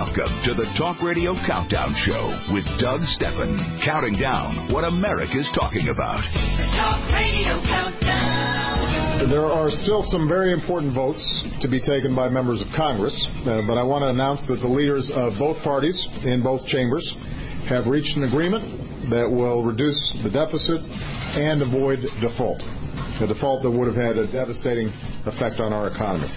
Welcome to the Talk Radio Countdown Show with Doug Stephan, counting down what America's talking about. The Talk Radio Countdown. There are still some very important votes to be taken by members of Congress, but I want to announce that the leaders of both parties in both chambers have reached an agreement that will reduce the deficit and avoid default, a default that would have had a devastating effect on our economy.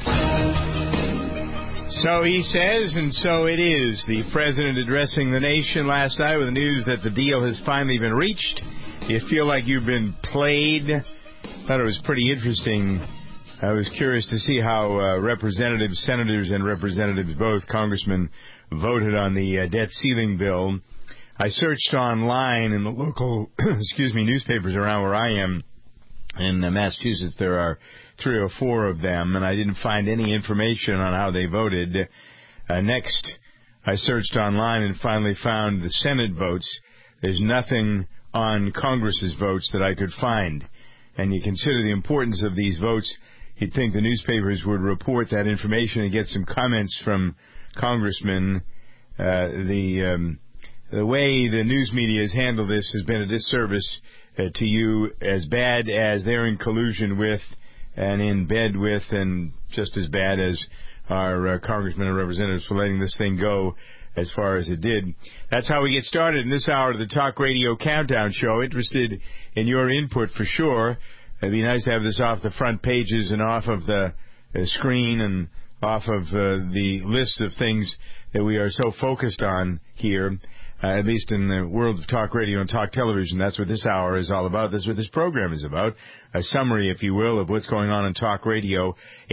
So he says, and so it is. The president addressing the nation last night with the news that the deal has finally been reached. You feel like you've been played. Thought it was pretty interesting. I was curious to see how representatives, senators, and representatives, both congressmen, voted on the debt ceiling bill. I searched online in the local, newspapers around where I am. In Massachusetts, there are 3 or 4 of them, and I didn't find any information on how they voted. Next, I searched online and finally found the Senate votes. There's nothing on Congress's votes that I could find. And you consider the importance of these votes, you'd think the newspapers would report that information and get some comments from congressmen. The way the news media has handled this has been a disservice to you, as bad as they're in collusion with and in bed with, and just as bad as our congressmen and representatives for letting this thing go as far as it did. That's how we get started in this hour of the Talk Radio Countdown Show. Interested in your input for sure. It'd be nice to have this off the front pages and off of the screen and off of the list of things that we are so focused on here. At least in the world of talk radio and talk television. That's what this hour is all about. That's what this program is about. A summary, if you will, of what's going on in talk radio.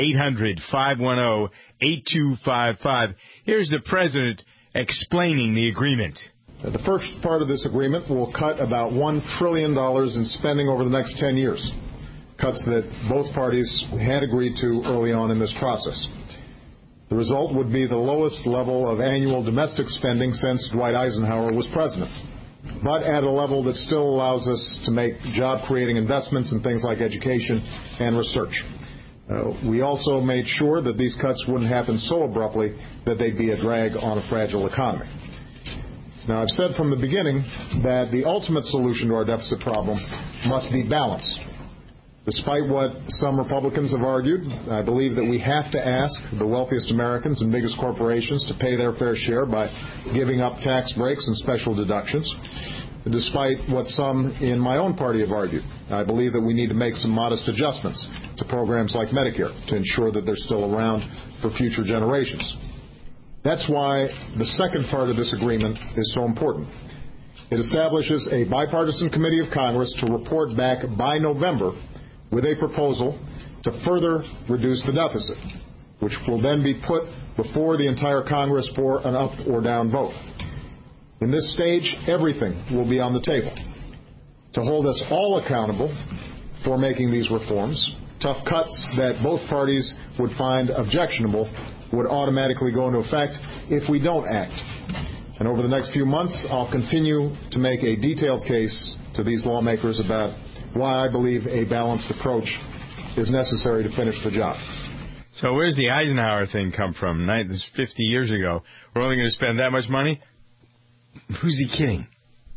800-510-8255. Here's the president explaining the agreement. The first part of this agreement will cut about $1 trillion in spending over the next 10 years, cuts that both parties had agreed to early on in this process. The result would be the lowest level of annual domestic spending since Dwight Eisenhower was president, but at a level that still allows us to make job-creating investments in things like education and research. We also made sure that these cuts wouldn't happen so abruptly that they'd be a drag on a fragile economy. Now, I've said from the beginning that the ultimate solution to our deficit problem must be balance. Despite what some Republicans have argued, I believe that we have to ask the wealthiest Americans and biggest corporations to pay their fair share by giving up tax breaks and special deductions. Despite what some in my own party have argued, I believe that we need to make some modest adjustments to programs like Medicare to ensure that they're still around for future generations. That's why the second part of this agreement is so important. It establishes a bipartisan committee of Congress to report back by November with a proposal to further reduce the deficit, which will then be put before the entire Congress for an up or down vote. In this stage, everything will be on the table. To hold us all accountable for making these reforms, tough cuts that both parties would find objectionable would automatically go into effect if we don't act. And over the next few months, I'll continue to make a detailed case to these lawmakers about why I believe a balanced approach is necessary to finish the job. So where's the Eisenhower thing come from? This is 50 years ago. We're only going to spend that much money? Who's he kidding?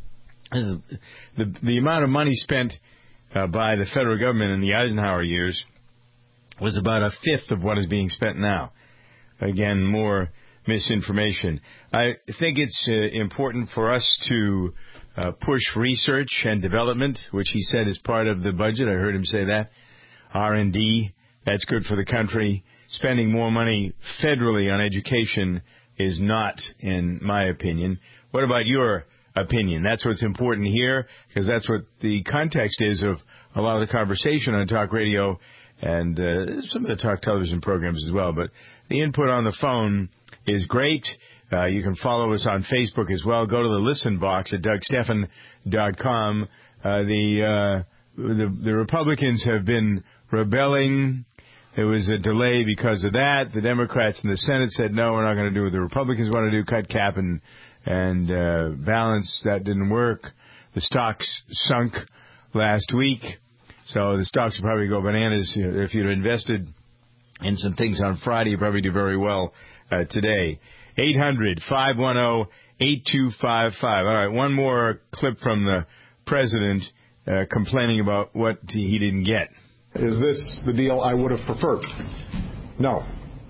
The amount of money spent by the federal government in the Eisenhower years was about a fifth of what is being spent now. Again, more misinformation. I think it's important for us to push research and development, which he said is part of the budget. I heard him say that. R&D, that's good for the country. Spending more money federally on education is not, in my opinion. What about your opinion? That's what's important here, because that's what the context is of a lot of the conversation on talk radio and some of the talk television programs as well. But the input on the phone is great. You can follow us on Facebook as well. Go to the listen box at DougStephan.com. The Republicans have been rebelling. There was a delay because of that. The Democrats in the Senate said, no, we're not going to do what the Republicans want to do, cut cap and balance. That didn't work. The stocks sunk last week. So the stocks will probably go bananas. If you'd invested in some things on Friday, you probably do very well today. 800-510-8255. All right, one more clip from the president complaining about what he didn't get. Is this the deal I would have preferred? No.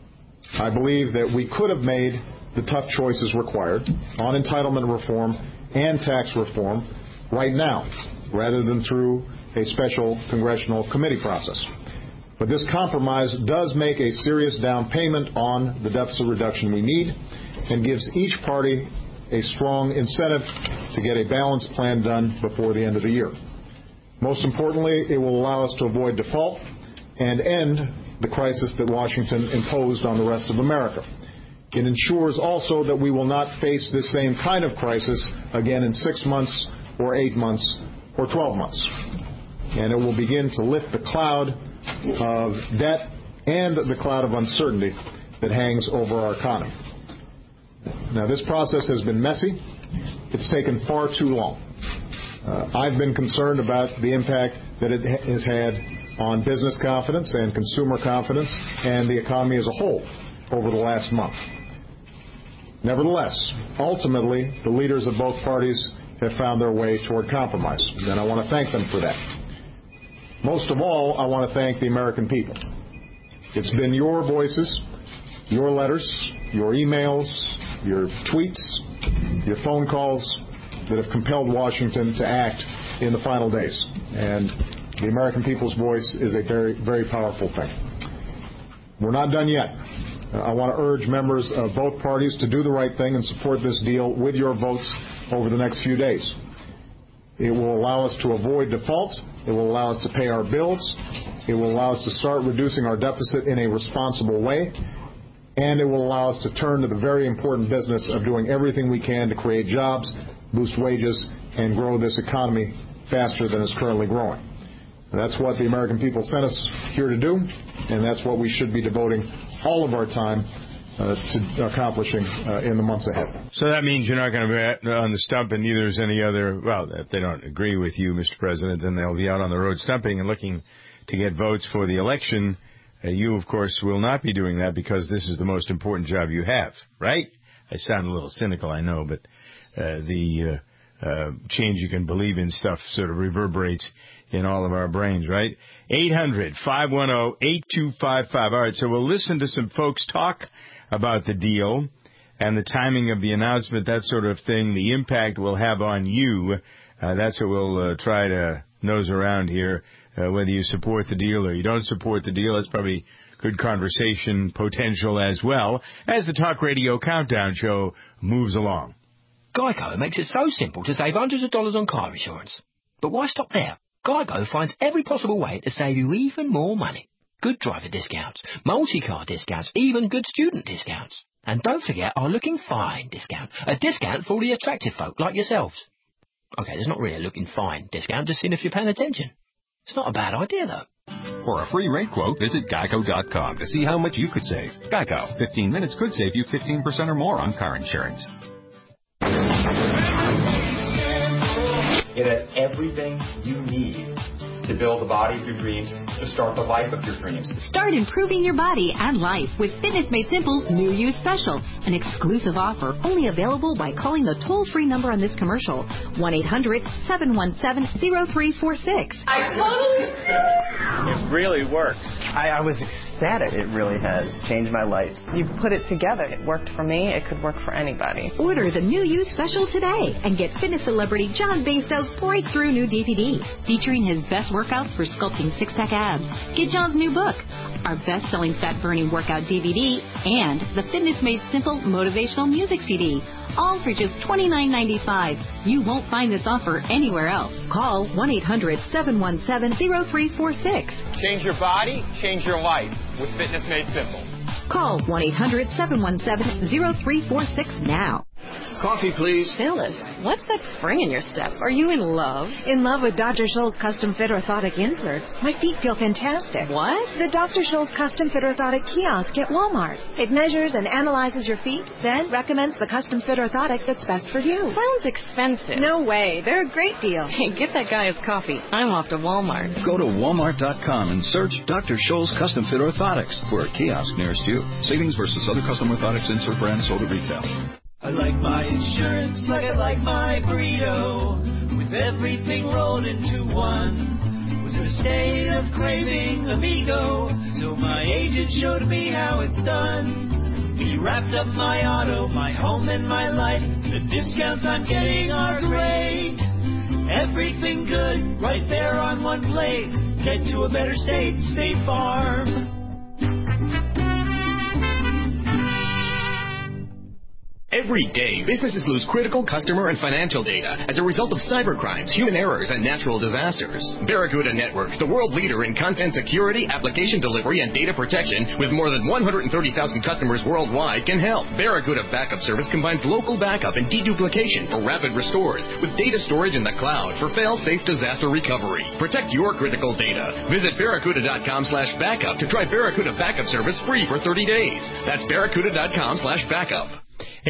I believe that we could have made the tough choices required on entitlement reform and tax reform right now, rather than through a special congressional committee process. But this compromise does make a serious down payment on the deficit reduction we need and gives each party a strong incentive to get a balanced plan done before the end of the year. Most importantly, it will allow us to avoid default and end the crisis that Washington imposed on the rest of America. It ensures also that we will not face this same kind of crisis again in 6 months or 8 months or 12 months. And it will begin to lift the cloud of debt and the cloud of uncertainty that hangs over our economy. Now, this process has been messy. It's taken far too long. I've been concerned about the impact that it has had on business confidence and consumer confidence and the economy as a whole over the last month. Nevertheless, ultimately, the leaders of both parties have found their way toward compromise, and I want to thank them for that. Most of all, I want to thank the American people. It's been your voices, your letters, your emails, your tweets, your phone calls that have compelled Washington to act in the final days. And the American people's voice is a very, very powerful thing. We're not done yet. I want to urge members of both parties to do the right thing and support this deal with your votes over the next few days. It will allow us to avoid default. It will allow us to pay our bills. It will allow us to start reducing our deficit in a responsible way. And it will allow us to turn to the very important business of doing everything we can to create jobs, boost wages, and grow this economy faster than it's currently growing. And that's what the American people sent us here to do, and that's what we should be devoting all of our time to accomplishing in the months ahead. So that means you're not going to be on the stump, and neither is any other, well, if they don't agree with you, Mr. President, then they'll be out on the road stumping and looking to get votes for the election. You, of course, will not be doing that because this is the most important job you have, right? I sound a little cynical, I know, but the change you can believe in stuff sort of reverberates in all of our brains, right? 800-510-8255. All right, so we'll listen to some folks talk about the deal and the timing of the announcement, that sort of thing, the impact will have on you. That's what we'll try to nose around here, whether you support the deal or you don't support the deal. That's probably good conversation potential as well as the Talk Radio Countdown Show moves along. Geico makes it so simple to save hundreds of dollars on car insurance. But why stop there? Geico finds every possible way to save you even more money. Good driver discounts, multi-car discounts, even good student discounts. And don't forget our Looking Fine discount, a discount for all the attractive folk like yourselves. Okay, there's not really a Looking Fine discount, just seeing if you're paying attention. It's not a bad idea, though. For a free rate quote, visit Geico.com to see how much you could save. Geico, 15 minutes could save you 15% or more on car insurance. It has everything you need to build the body of your dreams, to start the life of your dreams. Start improving your body and life with Fitness Made Simple's New You Special, an exclusive offer only available by calling the toll-free number on this commercial, 1-800-717-0346. I totally It really works. I was ecstatic. It really has changed my life. You put it together. It worked for me. It could work for anybody. Order the New You Special today and get fitness celebrity John Bastow's breakthrough new DVD featuring his best workouts for sculpting six-pack abs. Get John's new book, our best-selling fat-burning workout DVD, and the Fitness Made Simple motivational music CD, all for just $29.95. You won't find this offer anywhere else. Call 1-800-717-0346. Change your body, change your life with Fitness Made Simple. Call 1-800-717-0346 now. Coffee, please. Phyllis, what's that spring in your step? Are you in love? In love with Dr. Scholl's Custom Fit Orthotic Inserts. My feet feel fantastic. What? The Dr. Scholl's Custom Fit Orthotic kiosk at Walmart. It measures and analyzes your feet, then recommends the custom fit orthotic that's best for you. Sounds expensive. No way. They're a great deal. Hey, get that guy his coffee. I'm off to Walmart. Go to walmart.com and search Dr. Scholl's Custom Fit Orthotics for a kiosk nearest you. Savings versus other custom orthotics insert brands sold at retail. I like my insurance like I like my burrito, with everything rolled into one. Was in a state of craving amigo, so my agent showed me how it's done. He wrapped up my auto, my home, and my life. The discounts I'm getting are great. Everything good, right there on one plate. Get to a better state, State Farm. Every day, businesses lose critical customer and financial data as a result of cybercrimes, human errors, and natural disasters. Barracuda Networks, the world leader in content security, application delivery, and data protection, with more than 130,000 customers worldwide, can help. Barracuda Backup Service combines local backup and deduplication for rapid restores with data storage in the cloud for fail-safe disaster recovery. Protect your critical data. Visit barracuda.com/backup to try Barracuda Backup Service free for 30 days. That's barracuda.com/backup.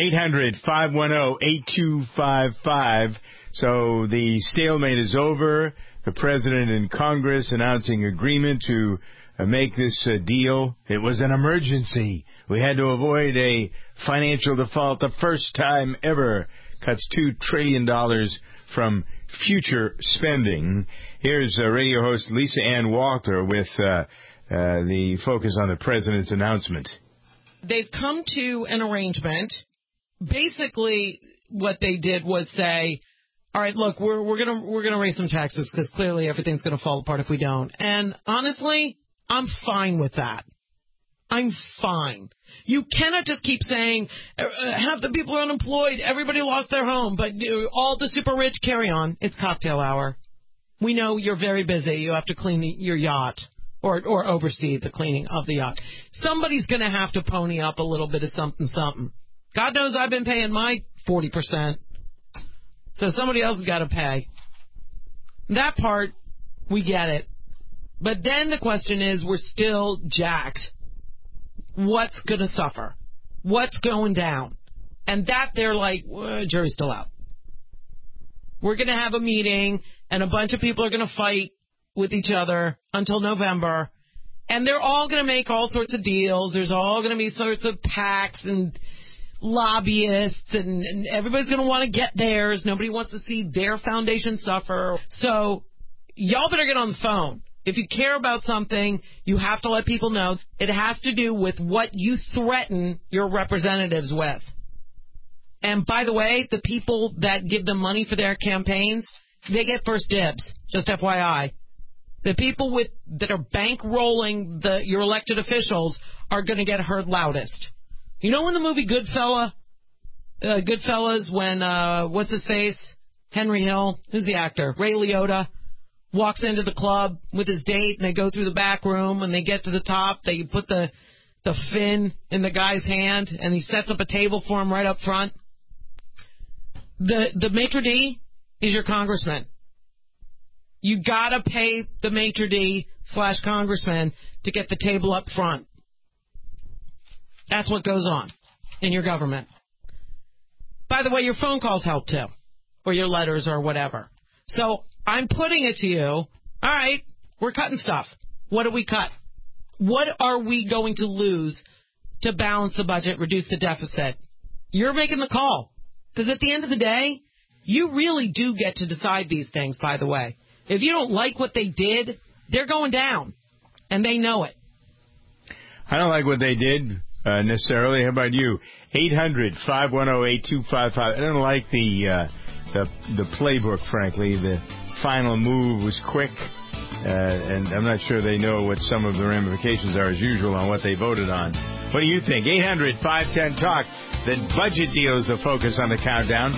800-510-8255. So the stalemate is over. The president and Congress announcing agreement to make this deal. It was an emergency. We had to avoid a financial default the first time ever. Cuts $2 trillion from future spending. Here's radio host Lisa Ann Walter with the focus on the president's announcement. They've come to an arrangement. Basically, what they did was say, all right, look, we're gonna raise some taxes because clearly everything's gonna fall apart if we don't. And honestly, I'm fine with that. I'm fine. You cannot just keep saying half the people are unemployed, everybody lost their home, but all the super rich carry on. It's cocktail hour. We know you're very busy. You have to clean your yacht or oversee the cleaning of the yacht. Somebody's gonna have to pony up a little bit of something. God knows I've been paying my 40%. So somebody else has got to pay. That part, we get it. But then the question is, we're still jacked. What's going to suffer? What's going down? And that they're like, jury's still out. We're going to have a meeting, and a bunch of people are going to fight with each other until November. And they're all going to make all sorts of deals. There's all going to be sorts of PACs and lobbyists, and everybody's going to want to get theirs. Nobody wants to see their foundation suffer. So y'all better get on the phone. If you care about something, you have to let people know. It has to do with what you threaten your representatives with. And by the way, the people that give them money for their campaigns, they get first dibs, just FYI. The people that are bankrolling your elected officials are going to get heard loudest. You know in the movie Goodfellas, when, what's his face? Henry Hill, who's the actor? Ray Liotta walks into the club with his date, and they go through the back room. When they get to the top, they put the fin in the guy's hand, and he sets up a table for him right up front. The maitre d' is your congressman. You gotta pay the maitre d/congressman to get the table up front. That's what goes on in your government. By the way, your phone calls help too, or your letters or whatever. So I'm putting it to you, all right, we're cutting stuff. What do we cut? What are we going to lose to balance the budget, reduce the deficit? You're making the call. Because at the end of the day, you really do get to decide these things, by the way. If you don't like what they did, they're going down. And they know it. I don't like what they did. Necessarily. How about you? 800-510-8255. I don't like the playbook, frankly. The final move was quick, and I'm not sure they know what some of the ramifications are, as usual, on what they voted on. What do you think? 800-510-TALK. The budget deal is the focus on the countdown.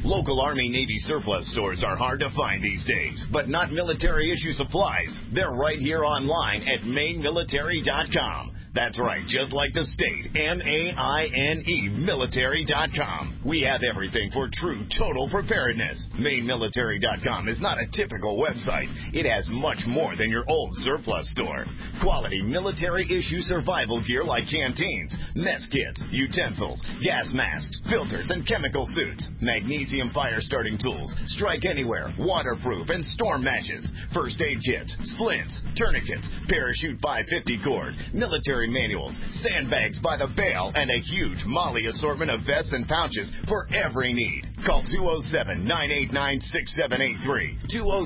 Local Army Navy surplus stores are hard to find these days, but not military issue supplies. They're right here online at mainemilitary.com. That's right, just like the state, MAINE, military.com. We have everything for true total preparedness. MainMilitary.com is not a typical website. It has much more than your old surplus store. Quality military-issue survival gear like canteens, mess kits, utensils, gas masks, filters, and chemical suits. Magnesium fire-starting tools, strike anywhere, waterproof, and storm matches. First aid kits, splints, tourniquets, parachute 550 cord, military manuals, sandbags by the bale, and a huge Molly assortment of vests and pouches for every need. Call 207-989-6783,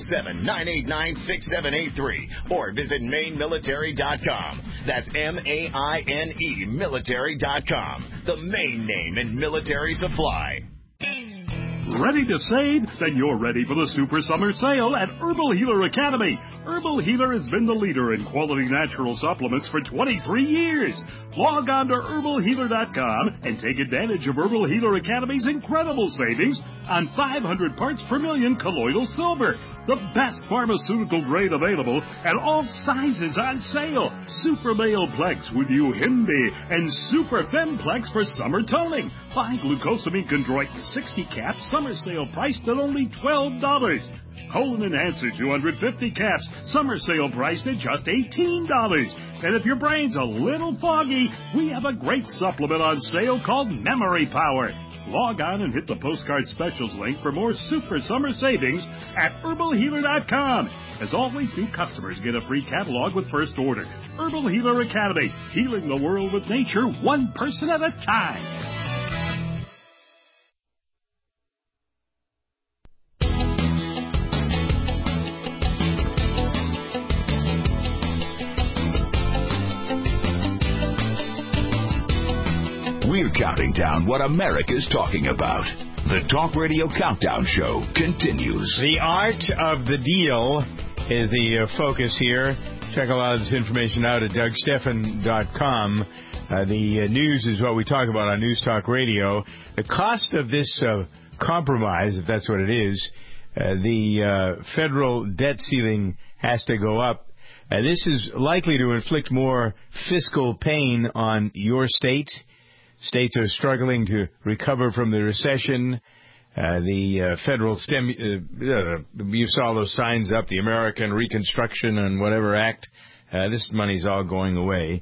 207-989-6783, or visit mainmilitary.com. That's MAINE military.com, the main name in military supply. Ready to save? Then you're ready for the Super Summer Sale at Herbal Healer Academy. Herbal Healer has been the leader in quality natural supplements for 23 years. Log on to herbalhealer.com and take advantage of Herbal Healer Academy's incredible savings on 500 parts per million colloidal silver, the best pharmaceutical grade available, and all sizes on sale. Super Male Plex with Uhimbi and Super Femplex for summer toning. Buy glucosamine chondroitin 60 caps, summer sale priced at only $12. Colon Enhancer 250 caps, summer sale priced at just $18. And if your brain's a little foggy, we have a great supplement on sale called Memory Power. Log on and hit the postcard specials link for more super summer savings at herbalhealer.com. As always, new customers get a free catalog with first order. Herbal Healer Academy, healing the world with nature one person at a time. We're counting down what America's talking about. The Talk Radio Countdown Show continues. The art of the deal is the focus here. Check a lot of this information out at DougStephan.com. The news is what we talk about on News Talk Radio. The cost of this compromise, if that's what it is, the federal debt ceiling has to go up. This is likely to inflict more fiscal pain on your state. States are struggling to recover from the recession. The federal you saw those signs up, the American Reconstruction and whatever Act. This money's all going away.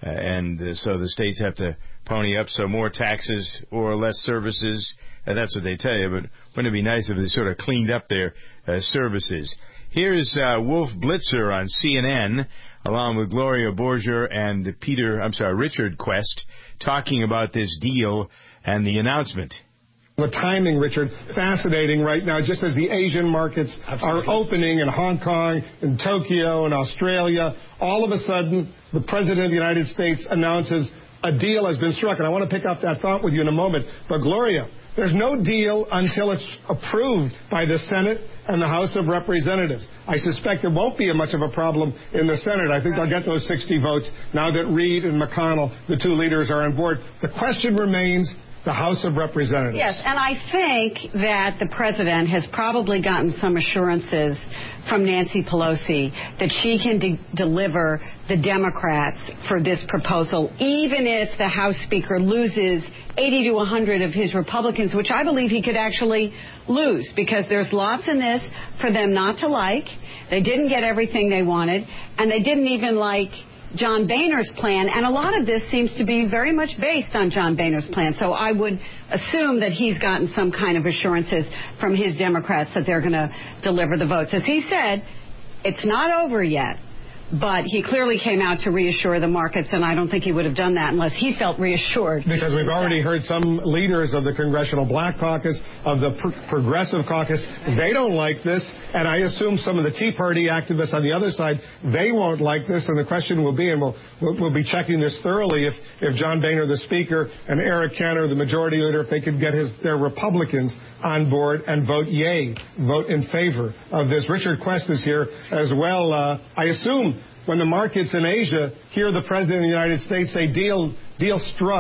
So the states have to pony up, so more taxes or less services. That's what they tell you, but wouldn't it be nice if they sort of cleaned up their services? Here's Wolf Blitzer on CNN, along with Gloria Borger and Richard Quest, talking about this deal and the announcement. The timing, Richard, fascinating right now, just as the Asian markets are opening in Hong Kong and Tokyo and Australia. All of a sudden, the President of the United States announces a deal has been struck. And I want to pick up that thought with you in a moment. But, Gloria, there's no deal until it's approved by the Senate and the House of Representatives. I suspect there won't be much of a problem in the Senate. I think they'll get those 60 votes now that Reid and McConnell, the two leaders, are on board. The question remains the House of Representatives. Yes, and I think that the President has probably gotten some assurances from Nancy Pelosi that she can deliver the Democrats for this proposal, even if the House Speaker loses 80 to 100 of his Republicans, which I believe he could actually lose, because there's lots in this for them not to like. They didn't get everything they wanted, and they didn't even like John Boehner's plan, and a lot of this seems to be very much based on John Boehner's plan. So I would assume that he's gotten some kind of assurances from his Democrats that they're going to deliver the votes. As he said, it's not over yet, but he clearly came out to reassure the markets, and I don't think he would have done that unless he felt reassured. Because we've already heard some leaders of the Congressional Black Caucus, of the Progressive Caucus, they don't like this, and I assume some of the Tea Party activists on the other side, they won't like this, and the question will be, and we'll be checking this thoroughly, if John Boehner, the Speaker, and Eric Cantor, the Majority Leader, if they could get their Republicans on board and vote yay, vote in favor of this. Richard Quest is here as well. I assume when the markets in Asia hear the President of the United States say deal struck,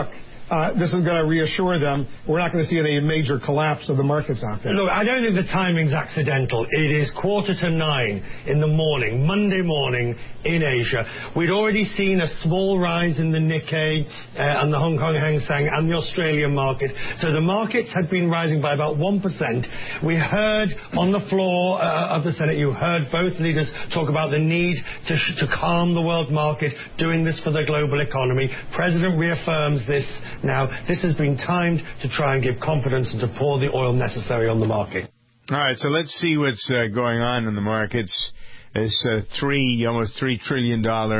this is going to reassure them. We're not going to see any major collapse of the markets out there. Look, I don't think the timing's accidental. It is 8:45 in the morning, Monday morning in Asia. We'd already seen a small rise in the Nikkei and the Hong Kong Hang Seng and the Australian market. So the markets had been rising by about 1%. We heard on the floor of the Senate, you heard both leaders talk about the need to calm the world market, doing this for the global economy. President reaffirms this now. This has been timed to try and give confidence and to pour the oil necessary on the market. All right, so let's see what's going on in the markets. This almost $3 trillion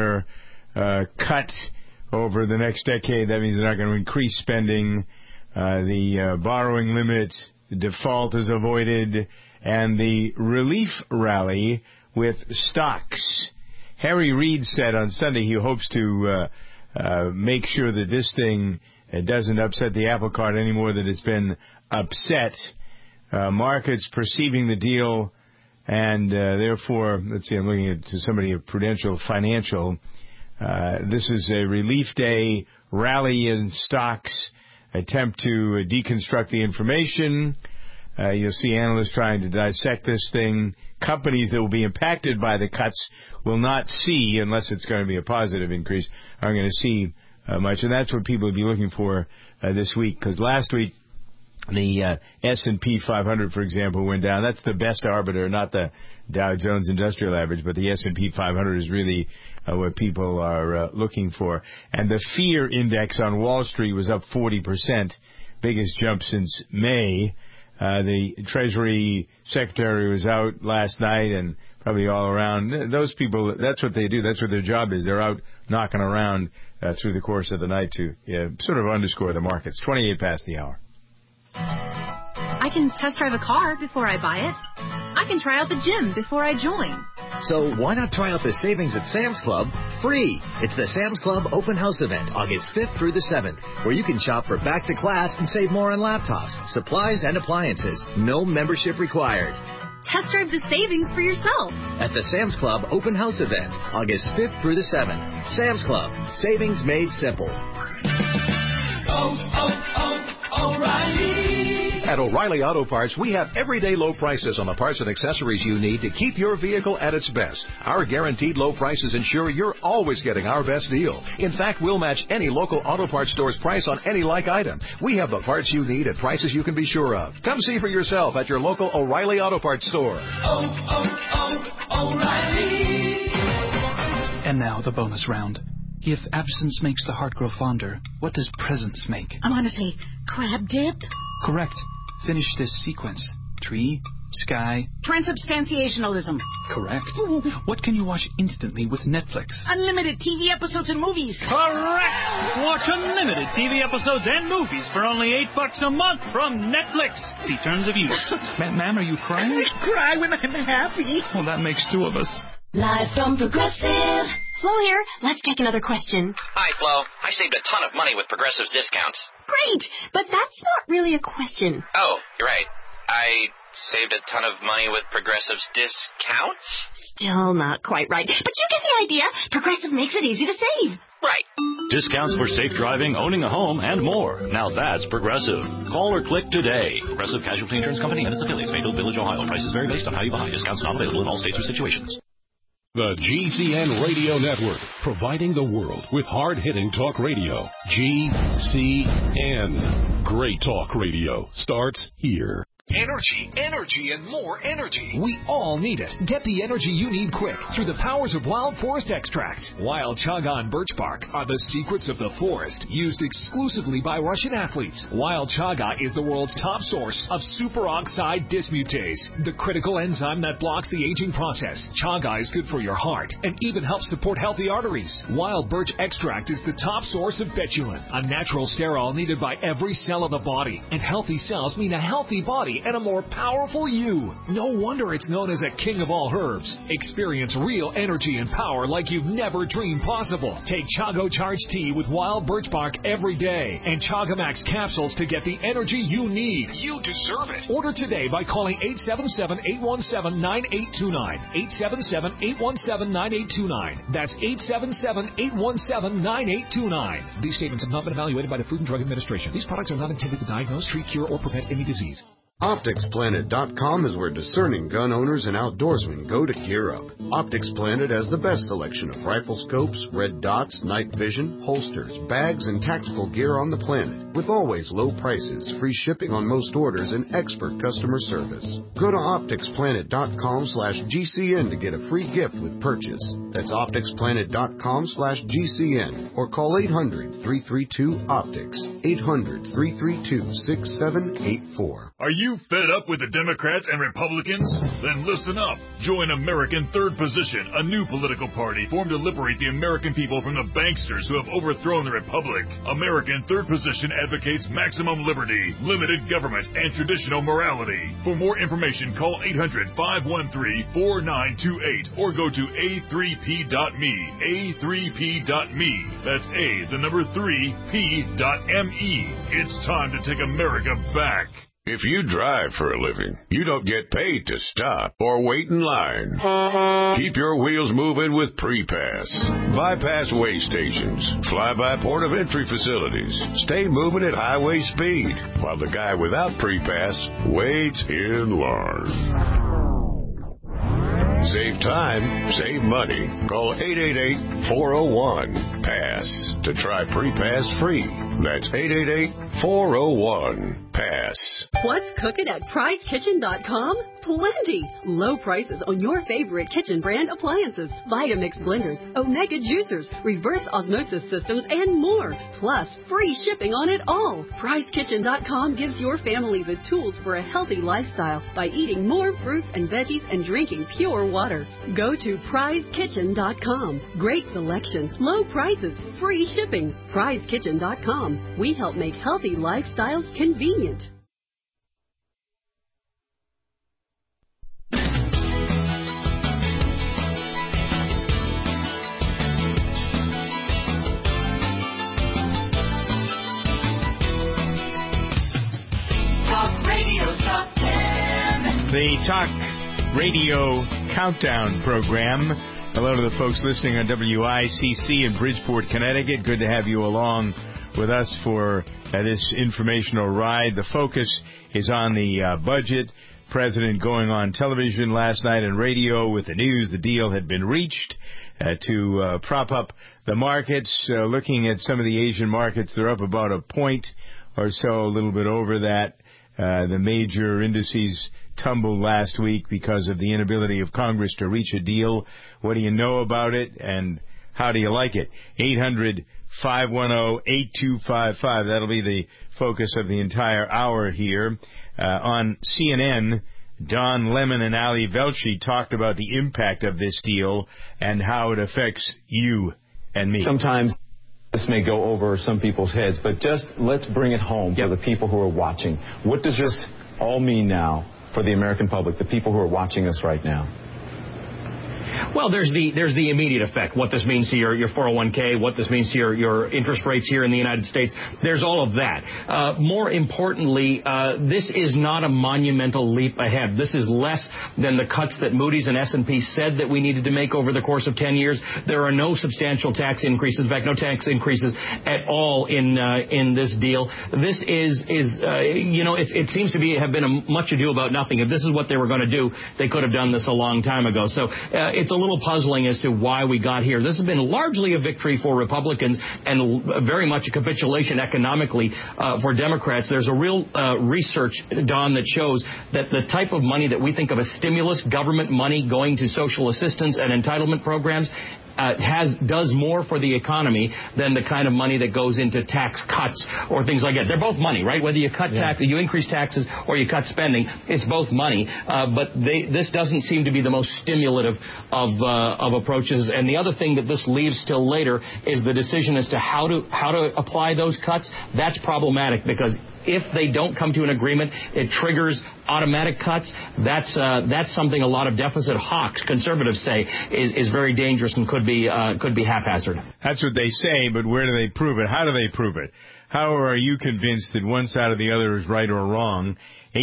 cut over the next decade. That means they're not going to increase spending. The borrowing limit, default is avoided, and the relief rally with stocks. Harry Reid said on Sunday he hopes to make sure that this thing doesn't upset the apple cart any more than it's been upset. Markets perceiving the deal, and therefore, let's see, I'm looking at somebody at Prudential Financial. This is a relief day, rally in stocks, attempt to deconstruct the information. You'll see analysts trying to dissect this thing. Companies that will be impacted by the cuts will not see, unless it's going to be a positive increase, aren't going to see much. And that's what people will be looking for this week. Because last week, the S&P 500, for example, went down. That's the best arbiter, not the Dow Jones Industrial Average, but the S&P 500 is really what people are looking for. And the fear index on Wall Street was up 40%, biggest jump since May. The Treasury Secretary was out last night and probably all around. Those people, that's what they do. That's what their job is. They're out knocking around through the course of the night to sort of underscore the markets. 28 past the hour. I can test drive a car before I buy it. I can try out the gym before I join. So why not try out the savings at Sam's Club free? It's the Sam's Club Open House event, August 5th through the 7th, where you can shop for back to class and save more on laptops, supplies, and appliances. No membership required. Test drive the savings for yourself. At the Sam's Club Open House event, August 5th through the 7th. Sam's Club. Savings made simple. O'Reilly. At O'Reilly Auto Parts, we have everyday low prices on the parts and accessories you need to keep your vehicle at its best. Our guaranteed low prices ensure you're always getting our best deal. In fact, we'll match any local auto parts store's price on any like item. We have the parts you need at prices you can be sure of. Come see for yourself at your local O'Reilly Auto Parts store. O'Reilly. And now the bonus round. If absence makes the heart grow fonder, what does presence make? I want to say crab dip. Correct. Finish this sequence. Tree, sky. Transubstantiationalism. Correct. What can you watch instantly with Netflix? Unlimited TV episodes and movies. Correct. Watch unlimited TV episodes and movies for only $8 a month from Netflix. See terms of use. Ma'am, are you crying? I cry when I'm happy. Well, that makes two of us. Live from Progressive. Flo here. Let's take another question. Hi, Flo. I saved a ton of money with Progressive's discounts. Great, but that's not really a question. Oh, you're right. I saved a ton of money with Progressive's discounts? Still not quite right, but you get the idea. Progressive makes it easy to save. Right. Discounts for safe driving, owning a home, and more. Now that's Progressive. Call or click today. Progressive Casualty Insurance Company and its affiliates. Mayfield Village, Ohio. Prices vary based on how you buy. Discounts not available in all states or situations. The GCN Radio Network, providing the world with hard-hitting talk radio. GCN. Great talk radio starts here. Energy, energy, and more energy. We all need it. Get the energy you need quick through the powers of Wild Forest Extract. Wild Chaga and birch bark are the secrets of the forest, used exclusively by Russian athletes. Wild Chaga is the world's top source of superoxide dismutase, the critical enzyme that blocks the aging process. Chaga is good for your heart and even helps support healthy arteries. Wild birch extract is the top source of betulin, a natural sterol needed by every cell of the body. And healthy cells mean a healthy body. body and a more powerful you. No wonder it's known as a king of all herbs. Experience real energy and power like you've never dreamed possible. Take Chago Charge Tea with wild birch bark every day and Chagamax capsules to get the energy you need. You deserve it. Order today by calling 877-817-9829. 877-817-9829. That's 877-817-9829. These statements have not been evaluated by the Food and Drug Administration. These products are not intended to diagnose, treat, cure, or prevent any disease. OpticsPlanet.com is where discerning gun owners and outdoorsmen go to gear up. Optics Planet has the best selection of rifle scopes, red dots, night vision, holsters, bags, and tactical gear on the planet, with always low prices, free shipping on most orders, and expert customer service. Go to OpticsPlanet.com/GCN to get a free gift with purchase. That's OpticsPlanet.com/GCN or call 800-332-OPTICS. 800-332-6784. Are you fed up with the Democrats and Republicans? Then listen up. Join American Third Position, a new political party formed to liberate the American people from the banksters who have overthrown the Republic. American Third Position advocates maximum liberty, limited government, and traditional morality. For more information, call 800-513-4928 or go to a3p.me. A3p.me. That's A3P.me. It's time to take America back. If you drive for a living, you don't get paid to stop or wait in line. Keep your wheels moving with Pre-Pass. Bypass way stations, fly-by port of entry facilities. Stay moving at highway speed, while the guy without Pre-Pass waits in line. Save time, save money. Call 888-401-PASS to try Pre-Pass free. That's 888-401-PASS. What's cooking at PrizeKitchen.com? Plenty. Low prices on your favorite kitchen brand appliances, Vitamix blenders, Omega juicers, reverse osmosis systems, and more. Plus, free shipping on it all. PrizeKitchen.com gives your family the tools for a healthy lifestyle by eating more fruits and veggies and drinking pure water. Go to PrizeKitchen.com. Great selection, low prices, free shipping. PrizeKitchen.com. We help make healthy lifestyles convenient. Talk Radio's Top 10. The Talk Radio Countdown program. Hello to the folks listening on WICC in Bridgeport, Connecticut. Good to have you along with us for this informational ride. The focus is on the budget. President going on television last night and radio with the news the deal had been reached to prop up the markets. Looking at some of the Asian markets, they're up about a point or so, a little bit over that. The major indices tumbled last week because of the inability of Congress to reach a deal. What do you know about it, and how do you like it? 800-510-8255. That'll be the focus of the entire hour here. On CNN, Don Lemon and Ali Velshi talked about the impact of this deal and how it affects you and me. Sometimes this may go over some people's heads, but just let's bring it home for the people who are watching. What does this all mean now for the American public, the people who are watching us right now? Well, there's the immediate effect, what this means to your 401k, what this means to your interest rates here in the United States. There's all of that. More importantly, this is not a monumental leap ahead. This is less than the cuts that Moody's and S&P said that we needed to make over the course of 10 years. There are no substantial tax increases, in fact, no tax increases at all in this deal. This it seems to have been a much ado about nothing. If this is what they were going to do, they could have done this a long time ago. So it's a little puzzling as to why we got here. This has been largely a victory for Republicans and very much a capitulation economically for Democrats. There's a real research, Don, that shows that the type of money that we think of as stimulus, government money going to social assistance and entitlement programs, does more for the economy than the kind of money that goes into tax cuts or things like that. They're both money, right? Whether you cut taxes, you increase taxes, or you cut spending, it's both money. But this doesn't seem to be the most stimulative of approaches. And the other thing that this leaves till later is the decision as to how to apply those cuts. That's problematic because if they don't come to an agreement, it triggers automatic cuts. That's something a lot of deficit hawks, conservatives say, is very dangerous and could be haphazard. That's what they say, but where do they prove it? How do they prove it? How are you convinced that one side or the other is right or wrong?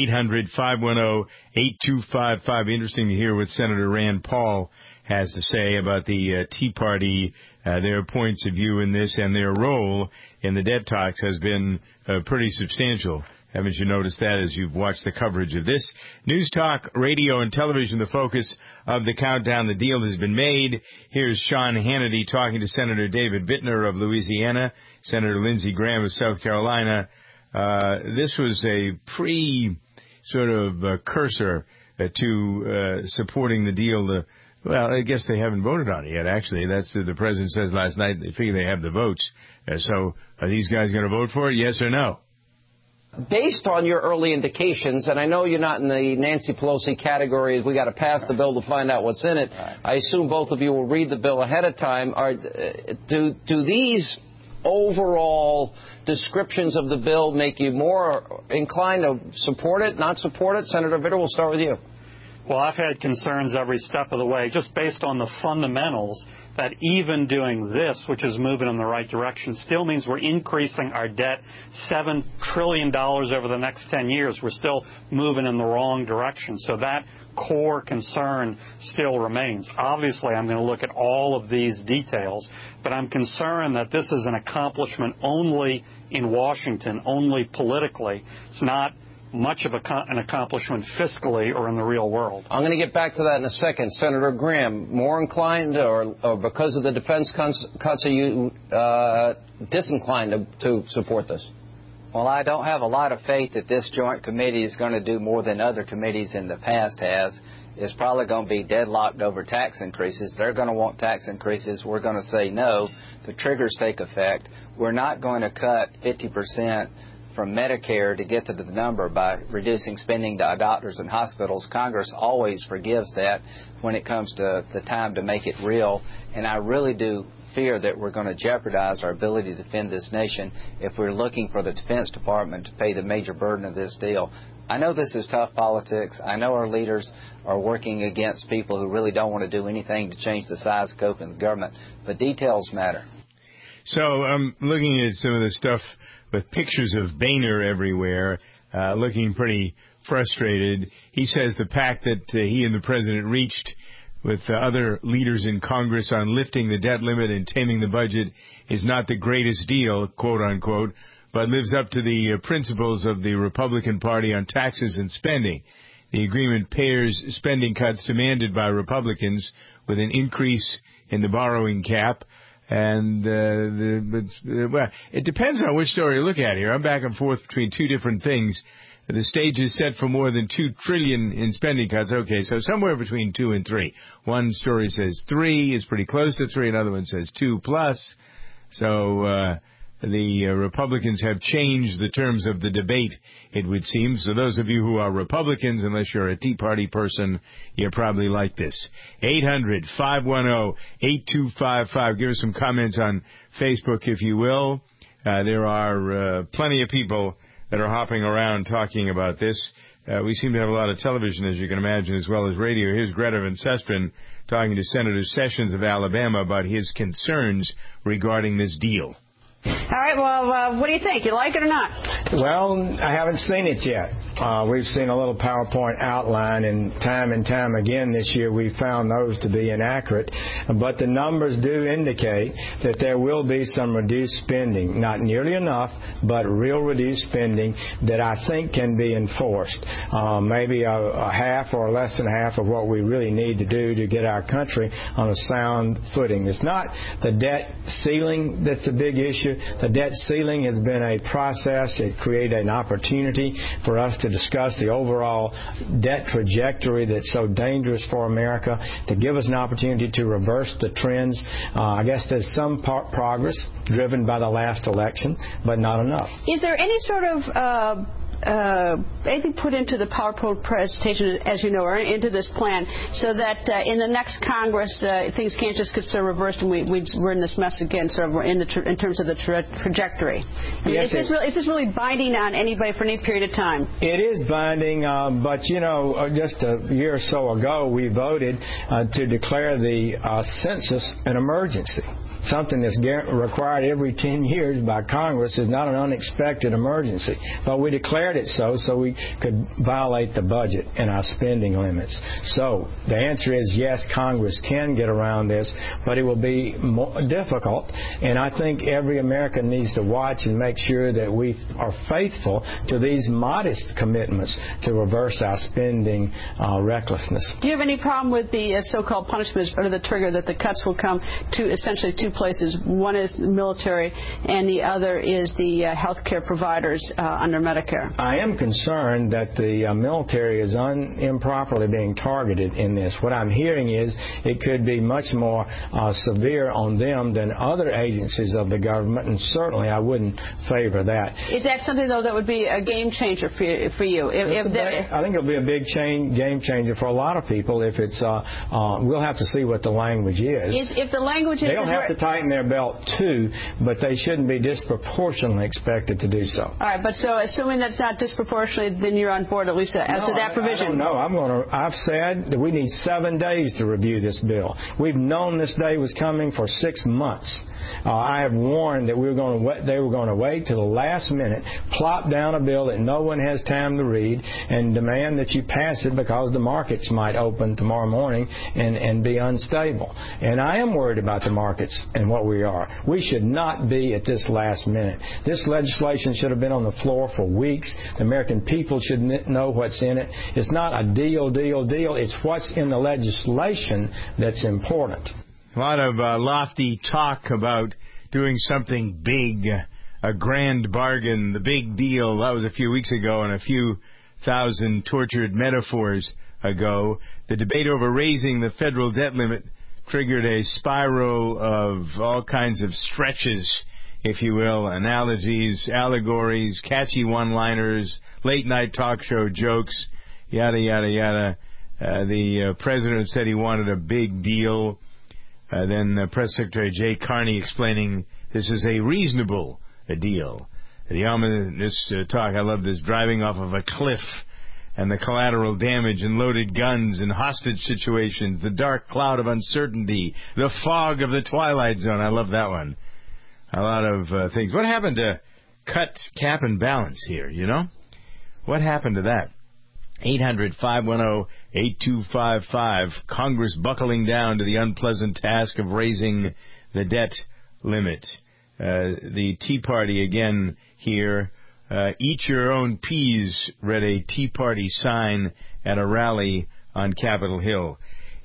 800-510-8255. Interesting to hear what Senator Rand Paul has to say about the Tea Party, their points of view in this, and their role in the debt talks has been pretty substantial. Haven't you noticed that as you've watched the coverage of this? News Talk, radio, and television, the focus of the countdown. The deal has been made. Here's Sean Hannity talking to Senator David Bittner of Louisiana, Senator Lindsey Graham of South Carolina. This was a cursor to supporting the deal. Well, I guess they haven't voted on it yet, actually. That's the president says last night. They figure they have the votes. So are these guys going to vote for it, yes or no? Based on your early indications, and I know you're not in the Nancy Pelosi category, we got to pass the bill to find out what's in it. I assume both of you will read the bill ahead of time. Do these overall descriptions of the bill make you more inclined to support it, not support it? Senator Vitter, we'll start with you. Well, I've had concerns every step of the way, just based on the fundamentals, that even doing this, which is moving in the right direction, still means we're increasing our debt $7 trillion over the next 10 years. We're still moving in the wrong direction. So that core concern still remains. Obviously, I'm going to look at all of these details, but I'm concerned that this is an accomplishment only in Washington, only politically. It's not much of an accomplishment fiscally or in the real world. I'm going to get back to that in a second. Senator Graham, more inclined or because of the defense cuts, are you disinclined to support this? Well, I don't have a lot of faith that this joint committee is going to do more than other committees in the past has. It's probably going to be deadlocked over tax increases. They're going to want tax increases. We're going to say no. The triggers take effect. We're not going to cut 50% from Medicare to get to the number by reducing spending to doctors and hospitals. Congress always forgives that when it comes to the time to make it real. And I really do fear that we're going to jeopardize our ability to defend this nation if we're looking for the Defense Department to pay the major burden of this deal. I know this is tough politics. I know our leaders are working against people who really don't want to do anything to change the size, scope, of the government. But details matter. So I'm looking at some of the stuff with pictures of Boehner everywhere, looking pretty frustrated. He says the pact that he and the president reached with other leaders in Congress on lifting the debt limit and taming the budget is not the greatest deal, quote unquote, but lives up to the principles of the Republican Party on taxes and spending. The agreement pairs spending cuts demanded by Republicans with an increase in the borrowing cap. And it depends on which story you look at here. I'm back and forth between two different things. The stage is set for more than $2 trillion in spending cuts. Okay, so somewhere between 2 and 3. One story says 3 is pretty close to 3. Another one says 2 plus. So the Republicans have changed the terms of the debate, it would seem. So those of you who are Republicans, unless you're a Tea Party person, you probably like this. 800-510-8255. Give us some comments on Facebook, if you will. There are plenty of people that are hopping around talking about this. We seem to have a lot of television, as you can imagine, as well as radio. Here's Greta Van Susteren talking to Senator Sessions of Alabama about his concerns regarding this deal. All right, well, what do you think? You like it or not? Well, I haven't seen it yet. We've seen a little PowerPoint outline, and time again this year we found those to be inaccurate. But the numbers do indicate that there will be some reduced spending, not nearly enough, but real reduced spending that I think can be enforced. Maybe a half or less than half of what we really need to do to get our country on a sound footing. It's not the debt ceiling that's a big issue. The debt ceiling has been a process. It created an opportunity for us to discuss the overall debt trajectory that's so dangerous for America, to give us an opportunity to reverse the trends. I guess there's some progress driven by the last election, but not enough. Is there any sort of anything put into the PowerPoint presentation, as you know, or into this plan, so that in the next Congress things can't just get sort of reversed and we're in this mess again, sort of in terms of the trajectory. I mean, Yes, is this really binding on anybody for any period of time? It is binding, but you know, just a year or so ago, we voted to declare the census an emergency. Something that's required every 10 years by Congress is not an unexpected emergency. But we declared it so we could violate the budget and our spending limits. So the answer is yes, Congress can get around this, but it will be more difficult. And I think every American needs to watch and make sure that we are faithful to these modest commitments to reverse our spending recklessness. Do you have any problem with the so-called punishments under the trigger that the cuts will come to essentially two places? One is the military, and the other is the health care providers under Medicare. I am concerned that the military is improperly being targeted in this. What I'm hearing is it could be much more severe on them than other agencies of the government, and certainly I wouldn't favor that. Is that something, though, that would be a game changer for you? I think it'll be a big game changer for a lot of people if it's, we'll have to see what the language is. If the language is... They'll have to tighten their belt, too, but they shouldn't be disproportionately expected to do so. All right, but so assuming that's not disproportionately, then you're on board, at least as to that provision. No, I've said that we need 7 days to review this bill. We've known this day was coming for 6 months. I have warned that they were going to wait till the last minute, plop down a bill that no one has time to read, and demand that you pass it because the markets might open tomorrow morning and be unstable. And I am worried about the markets and what we are. We should not be at this last minute. This legislation should have been on the floor for weeks. The American people should know what's in it. It's not a deal. It's what's in the legislation that's important. A lot of lofty talk about doing something big, a grand bargain, the big deal. That was a few weeks ago, and a few thousand tortured metaphors ago. The debate over raising the federal debt limit triggered a spiral of all kinds of stretches, if you will, analogies, allegories, catchy one-liners, late-night talk show jokes, yada, yada, yada. The president said he wanted a big deal. Then Press Secretary Jay Carney explaining this is a reasonable deal. The ominous talk, I love this, driving off of a cliff and the collateral damage and loaded guns and hostage situations, the dark cloud of uncertainty, the fog of the Twilight Zone. I love that one. A lot of things. What happened to cut, cap, and balance here, you know? What happened to that? 800-510-8255. Congress buckling down to the unpleasant task of raising the debt limit. The Tea Party again here. Eat your own peas read a Tea Party sign at a rally on Capitol Hill.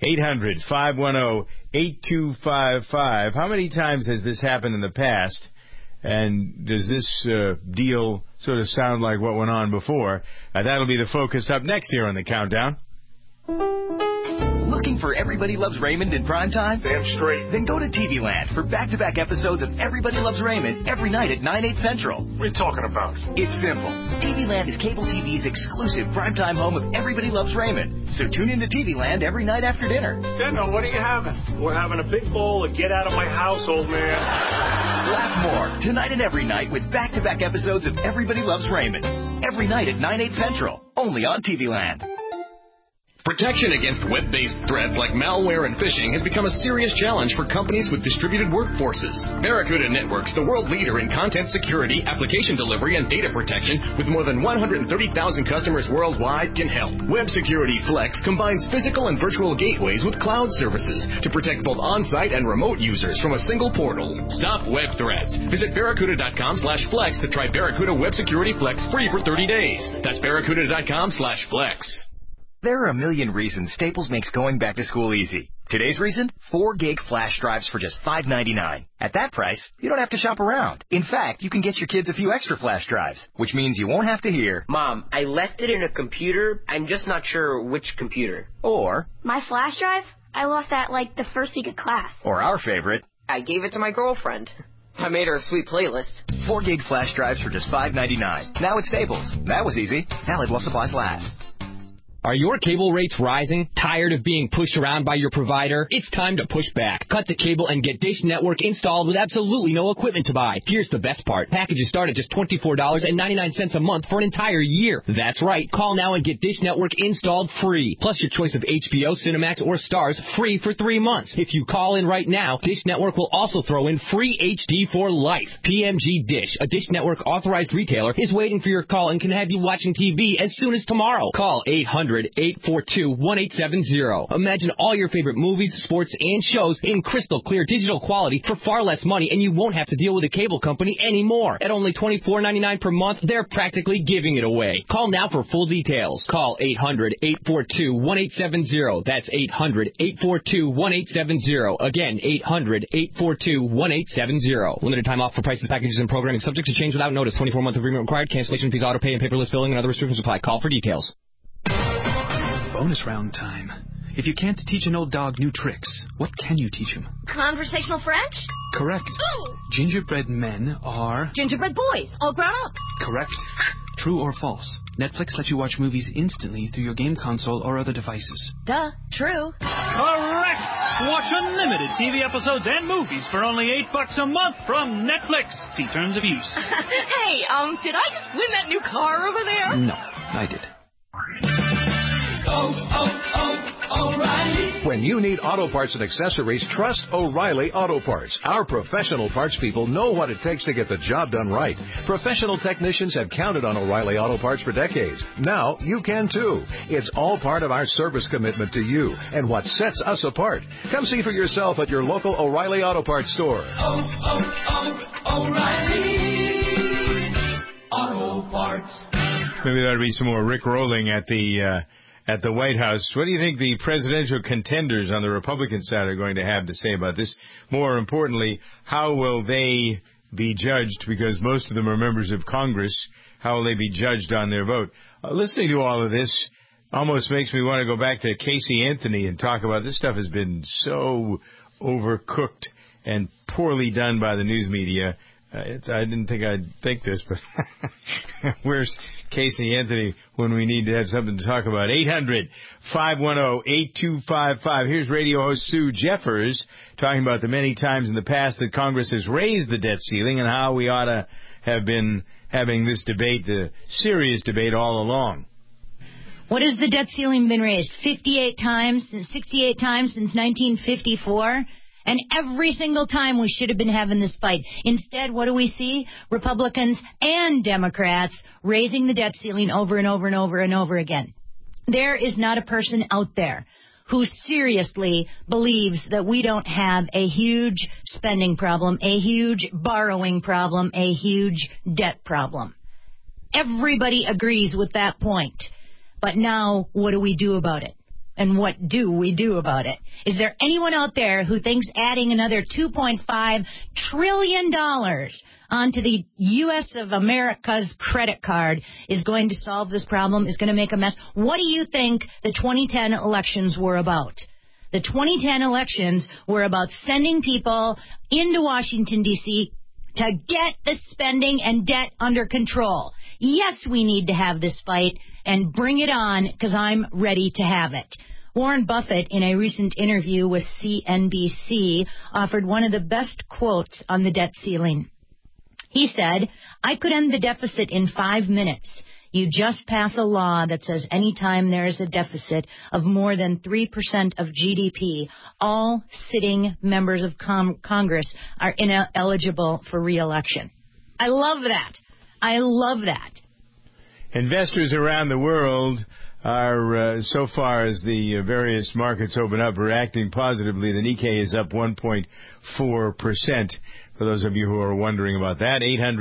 800-510-8255. How many times has this happened in the past? And does this deal sort of sound like what went on before? That'll be the focus up next here on the Countdown. Looking for Everybody Loves Raymond in primetime? Damn straight. Then go to TV Land for back-to-back episodes of Everybody Loves Raymond every night at 9, 8 Central. What are you talking about? It's simple. TV Land is cable TV's exclusive primetime home of Everybody Loves Raymond. So tune into TV Land every night after dinner. Deno, what are you having? We're having a big bowl of Get Out of My House, old man. Laugh more tonight and every night with back-to-back episodes of Everybody Loves Raymond. Every night at 9, 8 Central. Only on TV Land. Protection against web-based threats like malware and phishing has become a serious challenge for companies with distributed workforces. Barracuda Networks, the world leader in content security, application delivery, and data protection, with more than 130,000 customers worldwide, can help. Web Security Flex combines physical and virtual gateways with cloud services to protect both on-site and remote users from a single portal. Stop web threats. Visit Barracuda.com/flex to try Barracuda Web Security Flex free for 30 days. That's Barracuda.com/flex. There are a million reasons Staples makes going back to school easy. Today's reason? 4 gig flash drives for just $5.99. At that price, you don't have to shop around. In fact, you can get your kids a few extra flash drives, which means you won't have to hear, "Mom, I left it in a computer. I'm just not sure which computer." Or, "My flash drive? I lost that like the first week of class." Or our favorite, "I gave it to my girlfriend." I made her a sweet playlist. 4 gig flash drives for just $5.99. Now at Staples. That was easy. Valid while supplies last. Are your cable rates rising? Tired of being pushed around by your provider? It's time to push back. Cut the cable and get Dish Network installed with absolutely no equipment to buy. Here's the best part. Packages start at just $24.99 a month for an entire year. That's right. Call now and get Dish Network installed free. Plus your choice of HBO, Cinemax, or Stars free for 3 months. If you call in right now, Dish Network will also throw in free HD for life. PMG Dish, a Dish Network authorized retailer, is waiting for your call and can have you watching TV as soon as tomorrow. Call 800-842-1870. Imagine all your favorite movies, sports, and shows in crystal clear digital quality for far less money, and you won't have to deal with a cable company anymore. At only $24.99 per month, they're practically giving it away. Call now for full details. Call 800-842-1870. That's 800-842-1870. Again, 800-842-1870. Limited time offer for prices, packages, and programming subject to change without notice. 24-month agreement required. Cancellation fees, auto pay, and paperless billing and other restrictions apply. Call for details. Bonus round time. If you can't teach an old dog new tricks, what can you teach him? Conversational French? Correct. Oh. Gingerbread men are... Gingerbread boys, all grown up. Correct. True or false? Netflix lets you watch movies instantly through your game console or other devices. Duh. True. Correct. Watch unlimited TV episodes and movies for only $8 a month from Netflix. See terms of use. Hey, did I just win that new car over there? No, I did. O'Reilly. When you need auto parts and accessories, trust O'Reilly Auto Parts. Our professional parts people know what it takes to get the job done right. Professional technicians have counted on O'Reilly Auto Parts for decades. Now you can too. It's all part of our service commitment to you and what sets us apart. Come see for yourself at your local O'Reilly Auto Parts store. O'Reilly Auto Parts. Maybe there ought to be some more Rick rolling at the White House. What do you think the presidential contenders on the Republican side are going to have to say about this? More importantly, how will they be judged? Because most of them are members of Congress. How will they be judged on their vote? Listening to all of this almost makes me want to go back to Casey Anthony and talk about this stuff has been so overcooked and poorly done by the news media. I didn't think I'd think this, but where's Casey Anthony when we need to have something to talk about? 800-510-8255. Here's radio host Sue Jeffers talking about the many times in the past that Congress has raised the debt ceiling and how we ought to have been having this debate, the serious debate all along. What has the debt ceiling been raised? 68 times, 68 times since 1954? And every single time we should have been having this fight. Instead, what do we see? Republicans and Democrats raising the debt ceiling over and over and over and over again. There is not a person out there who seriously believes that we don't have a huge spending problem, a huge borrowing problem, a huge debt problem. Everybody agrees with that point. But now, what do we do about it? And what do we do about it? Is there anyone out there who thinks adding another $2.5 trillion onto the U.S. of America's credit card is going to solve this problem, is going to make a mess? What do you think the 2010 elections were about? The 2010 elections were about sending people into Washington, D.C. to get the spending and debt under control. Yes, we need to have this fight, and bring it on, because I'm ready to have it. Warren Buffett, in a recent interview with CNBC, offered one of the best quotes on the debt ceiling. He said, "I could end the deficit in 5 minutes. You just pass a law that says anytime there is a deficit of more than 3% of GDP, all sitting members of Congress are ineligible for re-election." I love that. I love that. Investors around the world are, so far as the various markets open up, reacting positively. The Nikkei is up 1.4%. For those of you who are wondering about that,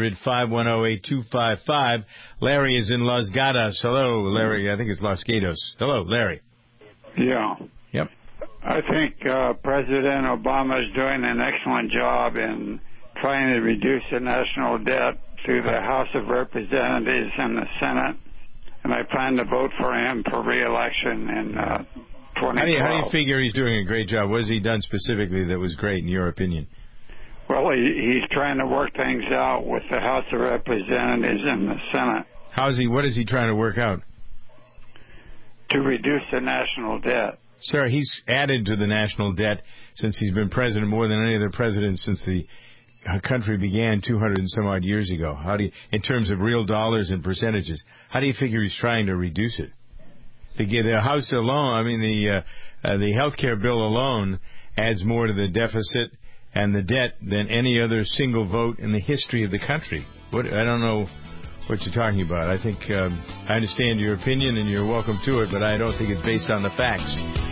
800-510-8255. Larry is in Los Gatos. Hello, Larry. I think it's Los Gatos. Hello, Larry. Yeah. Yep. I think President Obama is doing an excellent job in trying to reduce the national debt through the House of Representatives and the Senate, and I plan to vote for him for re-election in 2012. How do you figure he's doing a great job? What has he done specifically that was great in your opinion? Well, he's trying to work things out with the House of Representatives and the Senate. What is he trying to work out? To reduce the national debt. Sir, he's added to the national debt since he's been president more than any other president since the country began 200 and some odd years ago. How do you, in terms of real dollars and percentages, how do you figure he's trying to reduce it? The House alone, the health care bill alone adds more to the deficit and the debt than any other single vote in the history of the country. I don't know what you're talking about. I think I understand your opinion and you're welcome to it, but I don't think it's based on the facts.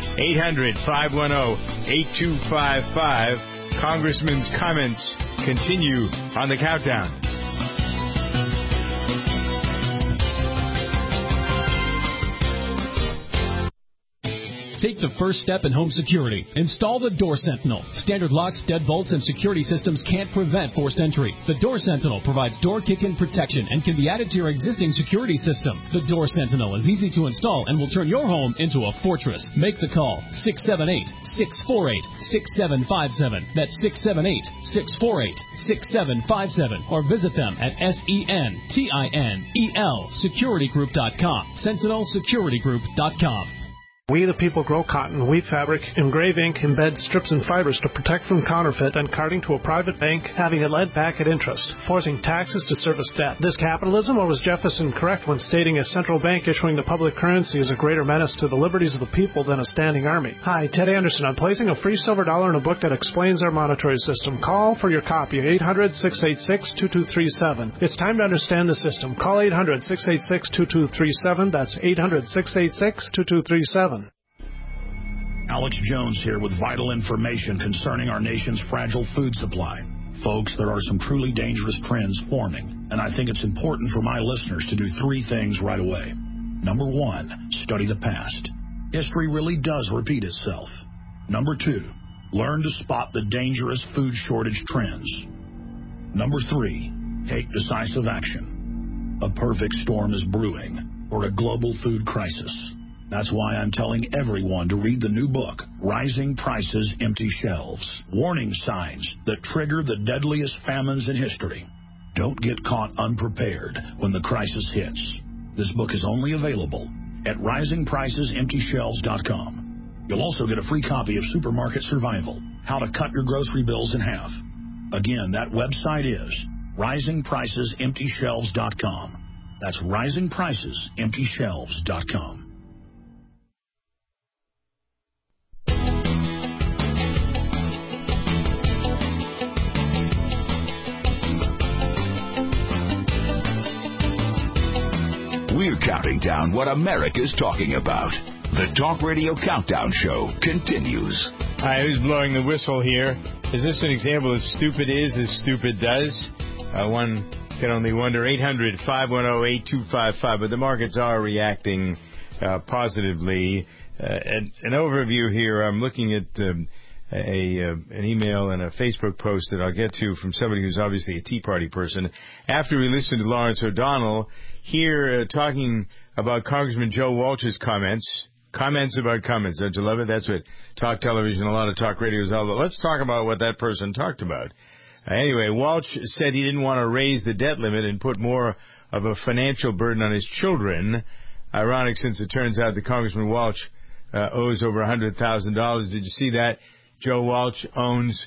800-510-8255. Congressman's comments continue on the countdown. Take the first step in home security. Install the Door Sentinel. Standard locks, deadbolts, and security systems can't prevent forced entry. The Door Sentinel provides door kick-in protection and can be added to your existing security system. The Door Sentinel is easy to install and will turn your home into a fortress. Make the call. 678-648-6757. That's 678-648-6757. Or visit them at SENTINEL securitygroup.com. SentinelSecurityGroup.com. We the people grow cotton, weave fabric, engrave ink, embed strips and fibers to protect from counterfeit and carting to a private bank, having it lent back at interest, forcing taxes to service debt. This capitalism, or was Jefferson correct when stating a central bank issuing the public currency is a greater menace to the liberties of the people than a standing army? Hi, Ted Anderson. I'm placing a free silver dollar in a book that explains our monetary system. Call for your copy at 800-686-2237. It's time to understand the system. Call 800-686-2237. That's 800-686-2237. Alex Jones here with vital information concerning our nation's fragile food supply. Folks, there are some truly dangerous trends forming, and I think it's important for my listeners to do three things right away. Number one, study the past. History really does repeat itself. Number two, learn to spot the dangerous food shortage trends. Number three, take decisive action. A perfect storm is brewing for a global food crisis. That's why I'm telling everyone to read the new book, Rising Prices, Empty Shelves. Warning signs that trigger the deadliest famines in history. Don't get caught unprepared when the crisis hits. This book is only available at risingpricesemptyshelves.com. You'll also get a free copy of Supermarket Survival, How to Cut Your Grocery Bills in Half. Again, that website is risingpricesemptyshelves.com. That's risingpricesemptyshelves.com. We're counting down what America's talking about. The Talk Radio Countdown Show continues. Hi, who's blowing the whistle here? Is this an example of stupid is as stupid does? One can only wonder. 800-510-8255. But the markets are reacting positively. An overview here. I'm looking at an email and a Facebook post that I'll get to from somebody who's obviously a Tea Party person. After we listened to Lawrence O'Donnell here talking about Congressman Joe Walsh's comments about comments. Don't you love it? That's what talk television, a lot of talk radio is all about. Let's talk about what that person talked about. Anyway, Walsh said he didn't want to raise the debt limit and put more of a financial burden on his children. Ironic, since it turns out that Congressman Walsh owes over $100,000. Did you see that? Joe Walsh owes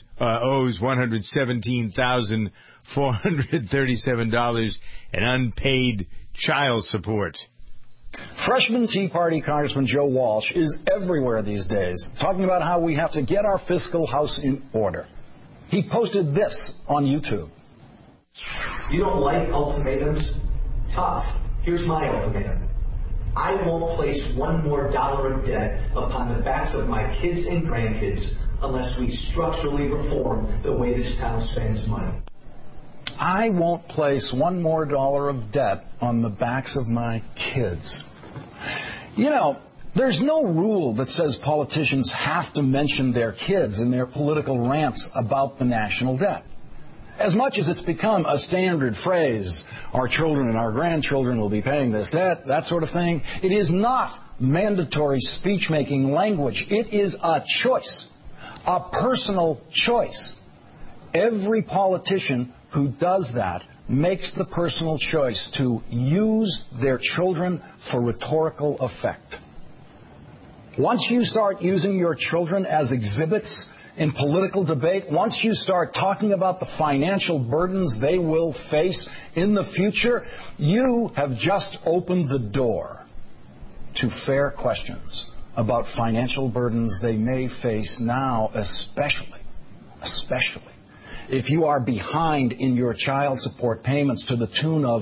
$117,437 in unpaid child support. Freshman Tea Party Congressman Joe Walsh is everywhere these days, talking about how we have to get our fiscal house in order. He posted this on YouTube. You don't like ultimatums? Tough. Here's my ultimatum. I won't place one more dollar of debt upon the backs of my kids and grandkids unless we structurally reform the way this town spends money. I won't place one more dollar of debt on the backs of my kids. You know, there's no rule that says politicians have to mention their kids in their political rants about the national debt. As much as it's become a standard phrase, our children and our grandchildren will be paying this debt, that sort of thing, it is not mandatory speech-making language. It is a choice, a personal choice. Every politician who does that makes the personal choice to use their children for rhetorical effect. Once you start using your children as exhibits in political debate, once you start talking about the financial burdens they will face in the future, you have just opened the door to fair questions about financial burdens they may face now, especially if you are behind in your child support payments to the tune of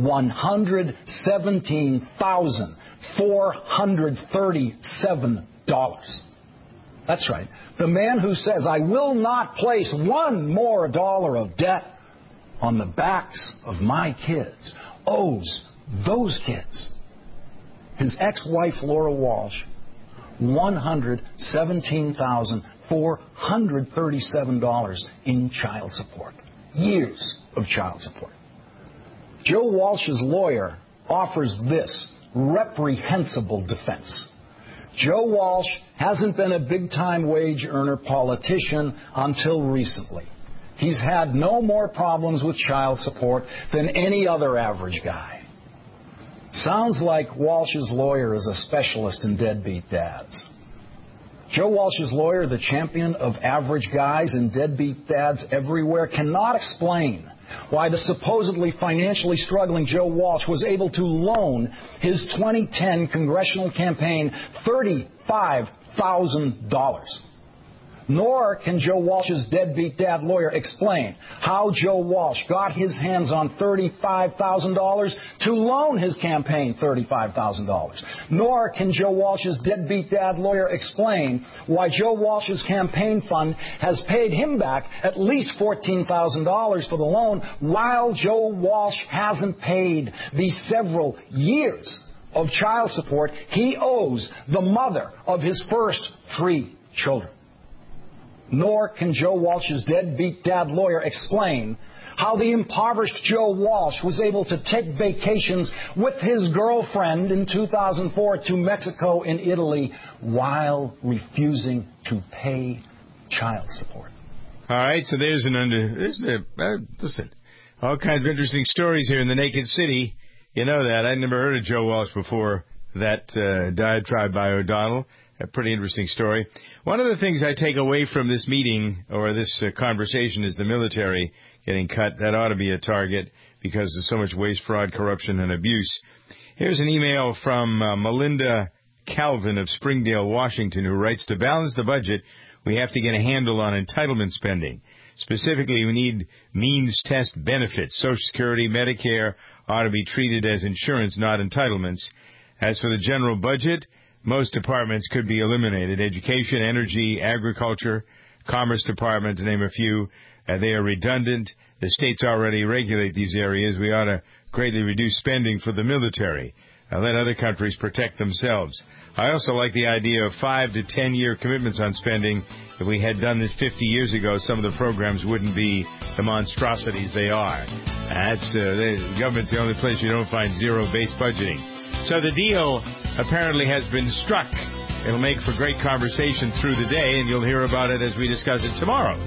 $117,437. That's right. The man who says, I will not place one more dollar of debt on the backs of my kids, owes those kids, his ex-wife Laura Walsh, $117,437 in child support. Years of child support. Joe Walsh's lawyer offers this reprehensible defense. Joe Walsh hasn't been a big-time wage earner politician until recently. He's had no more problems with child support than any other average guy. Sounds like Walsh's lawyer is a specialist in deadbeat dads. Joe Walsh's lawyer, the champion of average guys and deadbeat dads everywhere, cannot explain why the supposedly financially struggling Joe Walsh was able to loan his 2010 congressional campaign $35,000. Nor can Joe Walsh's deadbeat dad lawyer explain how Joe Walsh got his hands on $35,000 to loan his campaign $35,000. Nor can Joe Walsh's deadbeat dad lawyer explain why Joe Walsh's campaign fund has paid him back at least $14,000 for the loan, while Joe Walsh hasn't paid the several years of child support he owes the mother of his first 3 children. Nor can Joe Walsh's deadbeat dad lawyer explain how the impoverished Joe Walsh was able to take vacations with his girlfriend in 2004 to Mexico and Italy while refusing to pay child support. All right, so listen, all kinds of interesting stories here in the Naked City. You know that. I'd never heard of Joe Walsh before that diatribe by O'Donnell. A pretty interesting story. One of the things I take away from this meeting or this conversation is the military getting cut. That ought to be a target because there's so much waste, fraud, corruption, and abuse. Here's an email from Melinda Calvin of Springdale, Washington, who writes, to balance the budget, we have to get a handle on entitlement spending. Specifically, we need means test benefits. Social Security, Medicare ought to be treated as insurance, not entitlements. As for the general budget, most departments could be eliminated. Education, energy, agriculture, Commerce Department, to name a few. They are redundant. The states already regulate these areas. We ought to greatly reduce spending for the military. Let other countries protect themselves. I also like the idea of 5 to 10-year commitments on spending. If we had done this 50 years ago, some of the programs wouldn't be the monstrosities they are. The government's the only place you don't find zero-based budgeting. So the deal apparently has been struck. It'll make for great conversation through the day, and you'll hear about it as we discuss it tomorrow.